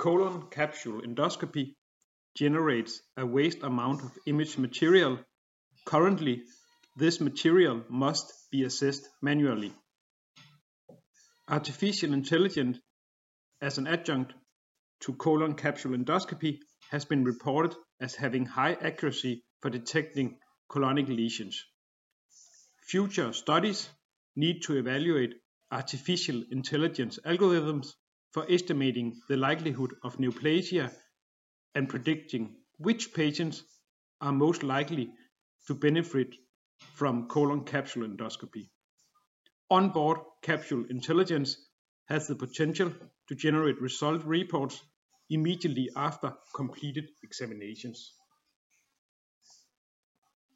colon capsule endoscopy generates a vast amount of image material. Currently, this material must be assessed manually. Artificial intelligence as an adjunct to colon capsule endoscopy has been reported as having high accuracy for detecting colonic lesions. Future studies need to evaluate artificial intelligence algorithms for estimating the likelihood of neoplasia and predicting which patients are most likely to benefit from colon capsule endoscopy. On-board capsule intelligence has the potential to generate result reports immediately after completed examinations.